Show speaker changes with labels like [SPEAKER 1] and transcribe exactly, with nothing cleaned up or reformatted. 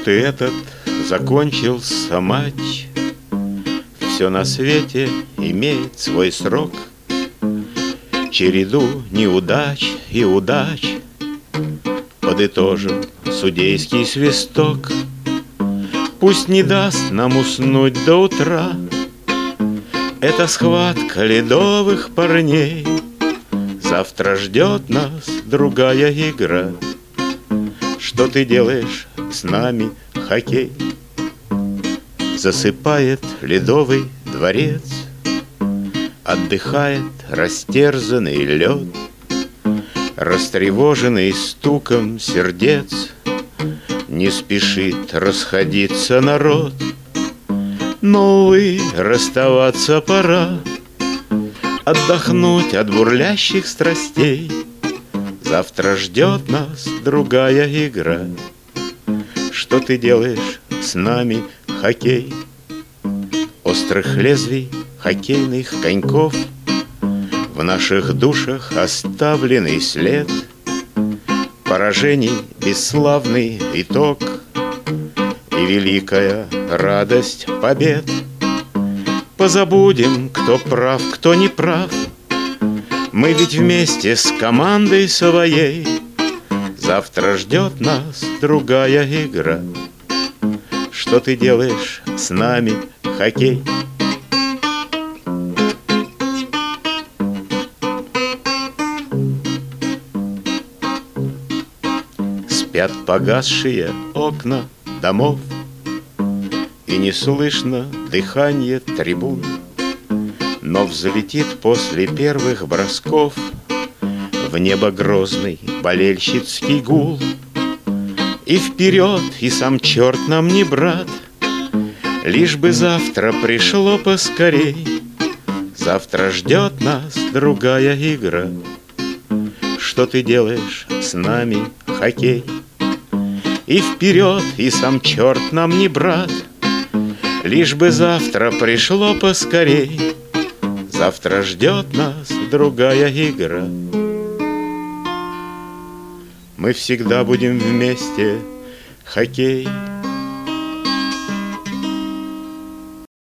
[SPEAKER 1] Вот и этот закончился матч. Все на свете имеет свой срок, череду неудач и удач подытожил судейский свисток. Пусть не даст нам уснуть до утра эта схватка ледовых парней. Завтра ждет нас другая игра. Что ты делаешь с нами, хоккей? Засыпает ледовый дворец, отдыхает растерзанный лед, растревоженный стуком сердец. Не спешит расходиться народ, но, увы, расставаться пора. Отдохнуть от бурлящих страстей. Завтра ждет нас другая игра. Что ты делаешь с нами, хоккей? Острых лезвий хоккейных коньков в наших душах оставленный след, поражений бесславный итог и великая радость побед. Позабудем, кто прав, кто не прав. Мы ведь вместе с командой своей. Завтра ждет нас другая игра. Что ты делаешь с нами, хоккей? Спят погасшие окна домов, и не слышно дыхание трибун. Но взлетит после первых бросков в небо грозный болельщицкий гул. И вперед, и сам черт нам не брат, лишь бы завтра пришло поскорей. Завтра ждет нас другая игра. Что ты делаешь с нами, хоккей? И вперед, и сам черт нам не брат, лишь бы завтра пришло поскорей. Завтра ждет нас другая игра. Мы всегда будем вместе, хоккей.